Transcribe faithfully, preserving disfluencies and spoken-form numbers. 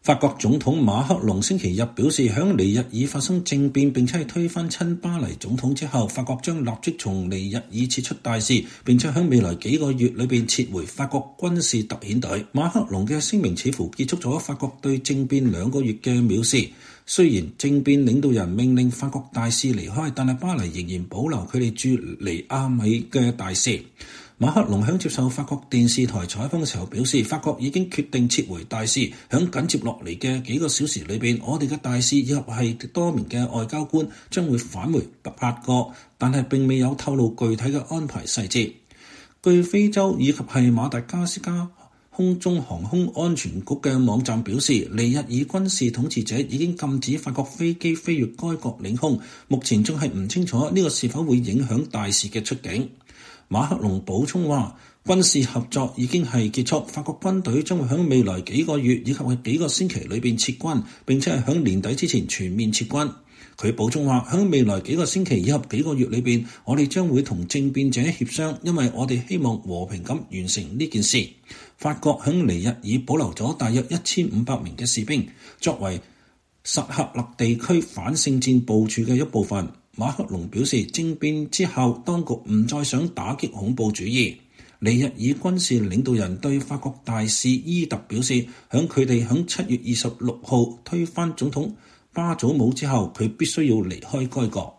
法國總統馬克龍星期日表示，響尼日爾發生政變並且係推翻親巴黎總統之後，法國將立即從尼日爾撤出大使，並且響未來幾個月裏邊撤回法國軍事特遣隊。馬克龍嘅聲明似乎結束咗法國對政變兩個月嘅藐視。雖然政變領導人命令法國大使離開，但係巴黎仍然保留佢哋駐尼亞米嘅大使。馬克龍響接受法國電視台採訪嘅時候表示，法國已經決定撤回大使。響緊接落嚟嘅幾個小時裏邊，我哋嘅大使以及係多名嘅外交官將會返回法國，但係並未有透露具體嘅安排細節。據非洲以及係馬達加斯加空中航空安全局嘅網站表示，尼日爾軍事統治者已經禁止法國飛機飛越該國領空，目前仲係唔清楚呢個是否會影響大使嘅出境。馬克龍補充話，軍事合作已經係結束，法國軍隊將會喺未來幾個月以及係幾個星期裏邊撤軍，並且係喺年底之前全面撤軍。佢補充話，喺未來幾個星期以及幾個月裏邊，我哋將會同政變者協商，因為我哋希望和平咁完成呢件事。法國喺尼日爾保留咗大約一千五百名嘅士兵，作為薩赫勒地區反聖戰部署嘅一部分。馬克龍表示，政變之後，當局唔再想打擊恐怖主義。尼日爾軍事領導人對法國大使伊特表示，響佢哋響七月二十六號推翻總統巴祖姆之後，佢必須要離開該國。